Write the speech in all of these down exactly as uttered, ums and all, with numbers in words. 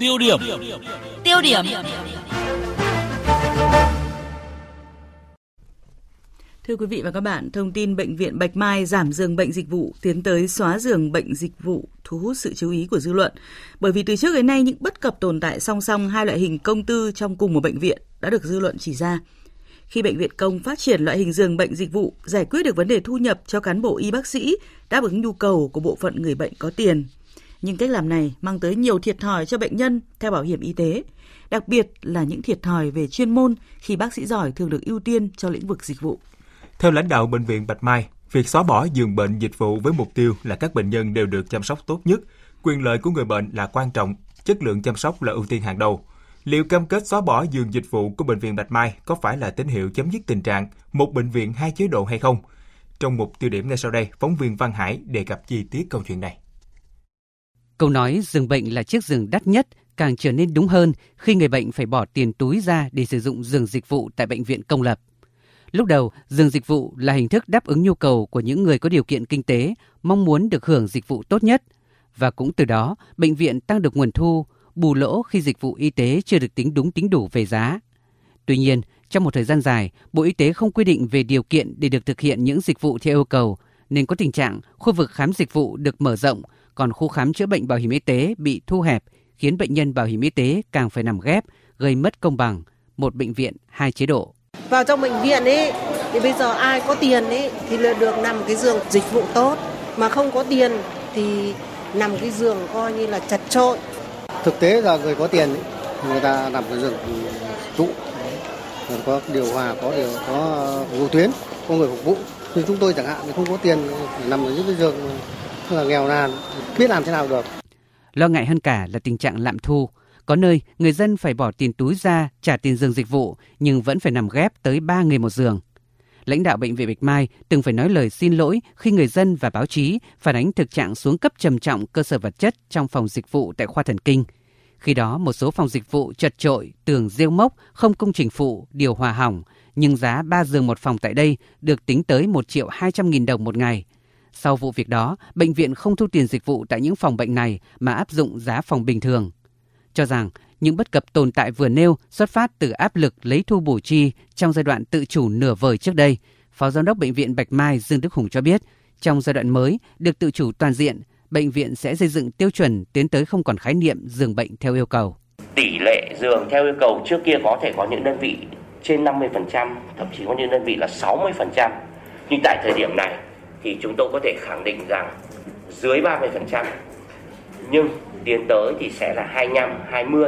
Tiêu điểm. Tiêu điểm. Thưa quý vị và các bạn, thông tin Bệnh viện Bạch Mai giảm giường bệnh dịch vụ tiến tới xóa giường bệnh dịch vụ thu hút sự chú ý của dư luận. Bởi vì từ trước đến nay những bất cập tồn tại song song hai loại hình công tư trong cùng một bệnh viện đã được dư luận chỉ ra. Khi bệnh viện công phát triển loại hình giường bệnh dịch vụ, giải quyết được vấn đề thu nhập cho cán bộ y bác sĩ, đáp ứng nhu cầu của bộ phận người bệnh có tiền. Nhưng cách làm này mang tới nhiều thiệt thòi cho bệnh nhân theo bảo hiểm y tế, đặc biệt là những thiệt thòi về chuyên môn khi bác sĩ giỏi thường được ưu tiên cho lĩnh vực dịch vụ. Theo lãnh đạo Bệnh viện Bạch Mai, việc xóa bỏ giường bệnh dịch vụ với mục tiêu là các bệnh nhân đều được chăm sóc tốt nhất, quyền lợi của người bệnh là quan trọng, chất lượng chăm sóc là ưu tiên hàng đầu. Liệu cam kết xóa bỏ giường dịch vụ của Bệnh viện Bạch Mai có phải là tín hiệu chấm dứt tình trạng một bệnh viện hai chế độ hay không? Trong một tiêu điểm ngay sau đây, phóng viên Văn Hải đề cập chi tiết câu chuyện này. Câu nói giường bệnh là chiếc giường đắt nhất càng trở nên đúng hơn khi người bệnh phải bỏ tiền túi ra để sử dụng giường dịch vụ tại bệnh viện công lập. Lúc đầu, giường dịch vụ là hình thức đáp ứng nhu cầu của những người có điều kiện kinh tế, mong muốn được hưởng dịch vụ tốt nhất. Và cũng từ đó, bệnh viện tăng được nguồn thu, bù lỗ khi dịch vụ y tế chưa được tính đúng tính đủ về giá. Tuy nhiên, trong một thời gian dài, Bộ Y tế không quy định về điều kiện để được thực hiện những dịch vụ theo yêu cầu, nên có tình trạng khu vực khám dịch vụ được mở rộng, còn khu khám chữa bệnh bảo hiểm y tế bị thu hẹp, khiến bệnh nhân bảo hiểm y tế càng phải nằm ghép, gây mất công bằng, một bệnh viện, hai chế độ. Vào trong bệnh viện ấy, thì bây giờ ai có tiền ấy thì được nằm cái giường dịch vụ tốt, mà không có tiền thì nằm cái giường coi như là chật chội. Thực tế là người có tiền ấy, người ta nằm cái giường trụ, có điều hòa, có điều có vô tuyến, có người phục vụ. Thì chúng tôi chẳng hạn thì không có tiền để nằm ở những cái giường là nghèo nàn, biết làm thế nào được. Lo ngại hơn cả là tình trạng lạm thu. Có nơi người dân phải bỏ tiền túi ra trả tiền giường dịch vụ nhưng vẫn phải nằm ghép tới ba người một giường. Lãnh đạo Bệnh viện Bạch Mai từng phải nói lời xin lỗi khi người dân và báo chí phản ánh thực trạng xuống cấp trầm trọng cơ sở vật chất trong phòng dịch vụ tại khoa thần kinh. Khi đó một số phòng dịch vụ chật chội, tường rêu mốc, không công trình phụ, điều hòa hỏng, nhưng giá ba giường một phòng tại đây được tính tới một triệu hai trăm nghìn đồng một ngày. Sau vụ việc đó, bệnh viện không thu tiền dịch vụ tại những phòng bệnh này mà áp dụng giá phòng bình thường. Cho rằng những bất cập tồn tại vừa nêu xuất phát từ áp lực lấy thu bù chi trong giai đoạn tự chủ nửa vời trước đây, Phó Giám đốc Bệnh viện Bạch Mai Dương Đức Hùng cho biết, trong giai đoạn mới được tự chủ toàn diện, bệnh viện sẽ xây dựng tiêu chuẩn tiến tới không còn khái niệm giường bệnh theo yêu cầu. Tỷ lệ giường theo yêu cầu trước kia có thể có những đơn vị trên năm mươi phần trăm, thậm chí có những đơn vị là sáu mươi phần trăm. Nhưng tại thời điểm này thì chúng tôi có thể khẳng định rằng dưới ba mươi phần trăm. Nhưng tiến tới thì sẽ là hai mươi lăm, hai mươi.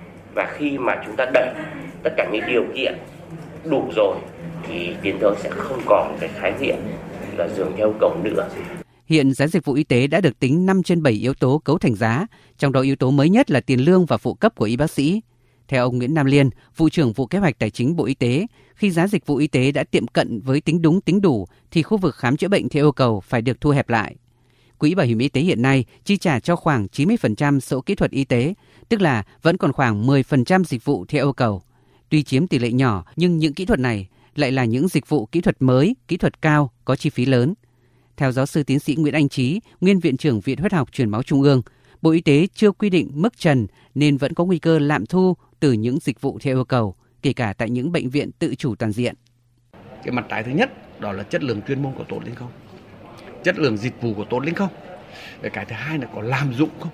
Và khi mà chúng ta đẩy tất cả những điều kiện đủ rồi thì tiến tới sẽ không còn cái khái niệm là giường theo yêu cầu nữa. Hiện giá dịch vụ y tế đã được tính năm trên bảy yếu tố cấu thành giá, trong đó yếu tố mới nhất là tiền lương và phụ cấp của y bác sĩ. Theo ông Nguyễn Nam Liên, Vụ trưởng Vụ Kế hoạch Tài chính Bộ Y tế, khi giá dịch vụ y tế đã tiệm cận với tính đúng tính đủ thì khu vực khám chữa bệnh theo yêu cầu phải được thu hẹp lại. Quỹ Bảo hiểm Y tế hiện nay chi trả cho khoảng chín mươi phần trăm số kỹ thuật y tế, tức là vẫn còn khoảng mười phần trăm dịch vụ theo yêu cầu. Tuy chiếm tỷ lệ nhỏ nhưng những kỹ thuật này lại là những dịch vụ kỹ thuật mới, kỹ thuật cao, có chi phí lớn. Theo giáo sư tiến sĩ Nguyễn Anh Trí, nguyên Viện trưởng Viện Huyết học Truyền máu Trung ương, Bộ Y tế chưa quy định mức trần nên vẫn có nguy cơ lạm thu từ những dịch vụ theo yêu cầu, kể cả tại những bệnh viện tự chủ toàn diện. Cái mặt trái thứ nhất đó là chất lượng chuyên môn của tốt lên không? Chất lượng dịch vụ của tốt lên không? Và cái thứ hai là có lạm dụng không?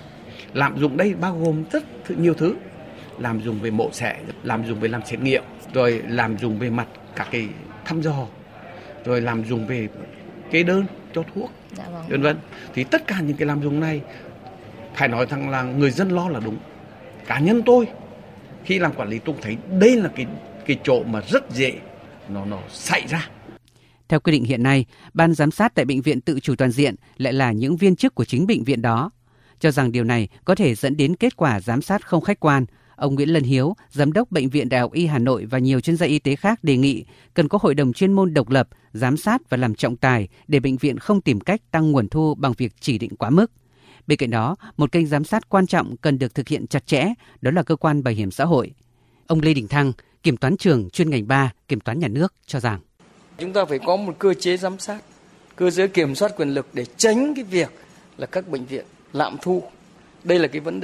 Lạm dụng đây bao gồm rất nhiều thứ. Lạm dụng về mổ xẻ, lạm dụng về làm xét nghiệm, rồi lạm dụng về mặt các cái thăm dò, rồi lạm dụng về kê đơn cho thuốc, dạ vâng. vân vân. Thì tất cả những cái lạm dụng này phải nói rằng là người dân lo là đúng. Cá nhân tôi khi làm quản lý tôi thấy đây là cái cái chỗ mà rất dễ nó nó xảy ra. Theo quy định hiện nay, ban giám sát tại bệnh viện tự chủ toàn diện lại là những viên chức của chính bệnh viện đó. Cho rằng điều này có thể dẫn đến kết quả giám sát không khách quan, ông Nguyễn Lân Hiếu, giám đốc Bệnh viện Đại học Y Hà Nội và nhiều chuyên gia y tế khác đề nghị cần có hội đồng chuyên môn độc lập, giám sát và làm trọng tài để bệnh viện không tìm cách tăng nguồn thu bằng việc chỉ định quá mức. Bên cạnh đó, một kênh giám sát quan trọng cần được thực hiện chặt chẽ, đó là cơ quan bảo hiểm xã hội. Ông Lê Đình Thăng, kiểm toán trưởng chuyên ngành ba, kiểm toán nhà nước cho rằng chúng ta phải có một cơ chế giám sát, cơ chế kiểm soát quyền lực để tránh cái việc là các bệnh viện lạm thu. Đây là cái vấn đề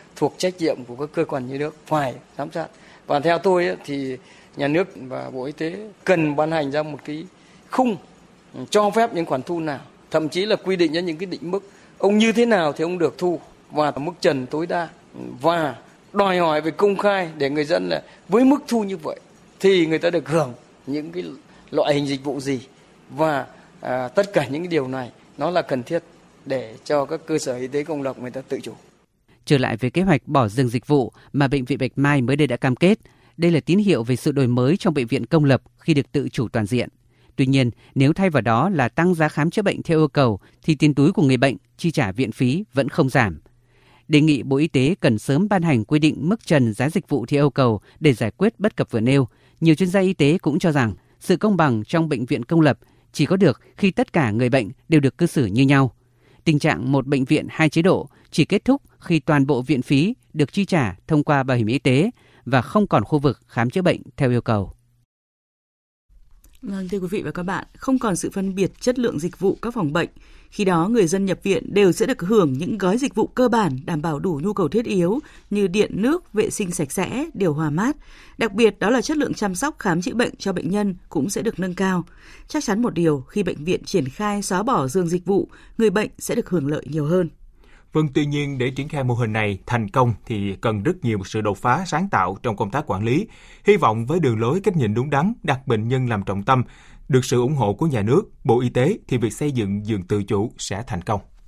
thuộc trách nhiệm của các cơ quan nhà nước phải giám sát. Và theo tôi ấy, thì nhà nước và Bộ Y tế cần ban hành ra một cái khung cho phép những khoản thu nào, thậm chí là quy định ra những cái định mức ông như thế nào thì ông được thu và mức trần tối đa, và đòi hỏi về công khai để người dân là với mức thu như vậy thì người ta được hưởng những cái loại hình dịch vụ gì, và à, tất cả những cái điều này nó là cần thiết để cho các cơ sở y tế công lập người ta tự chủ. Trở lại với kế hoạch bỏ dừng dịch vụ mà Bệnh viện Bạch Mai mới đây đã cam kết, đây là tín hiệu về sự đổi mới trong bệnh viện công lập khi được tự chủ toàn diện. Tuy nhiên, nếu thay vào đó là tăng giá khám chữa bệnh theo yêu cầu, thì tiền túi của người bệnh chi trả viện phí vẫn không giảm. Đề nghị Bộ Y tế cần sớm ban hành quy định mức trần giá dịch vụ theo yêu cầu để giải quyết bất cập vừa nêu. Nhiều chuyên gia y tế cũng cho rằng sự công bằng trong bệnh viện công lập chỉ có được khi tất cả người bệnh đều được cư xử như nhau. Tình trạng một bệnh viện hai chế độ chỉ kết thúc khi toàn bộ viện phí được chi trả thông qua bảo hiểm y tế và không còn khu vực khám chữa bệnh theo yêu cầu. Vâng, thưa quý vị và các bạn, không còn sự phân biệt chất lượng dịch vụ các phòng bệnh. Khi đó, người dân nhập viện đều sẽ được hưởng những gói dịch vụ cơ bản đảm bảo đủ nhu cầu thiết yếu như điện, nước, vệ sinh sạch sẽ, điều hòa mát. Đặc biệt đó là chất lượng chăm sóc khám chữa bệnh cho bệnh nhân cũng sẽ được nâng cao. Chắc chắn một điều, khi bệnh viện triển khai xóa bỏ giường dịch vụ, người bệnh sẽ được hưởng lợi nhiều hơn. Vâng, tuy nhiên để triển khai mô hình này thành công thì cần rất nhiều sự đột phá sáng tạo trong công tác quản lý. Hy vọng với đường lối cách nhìn đúng đắn, đặt bệnh nhân làm trọng tâm, được sự ủng hộ của nhà nước, Bộ Y tế thì việc xây dựng giường tự chủ sẽ thành công.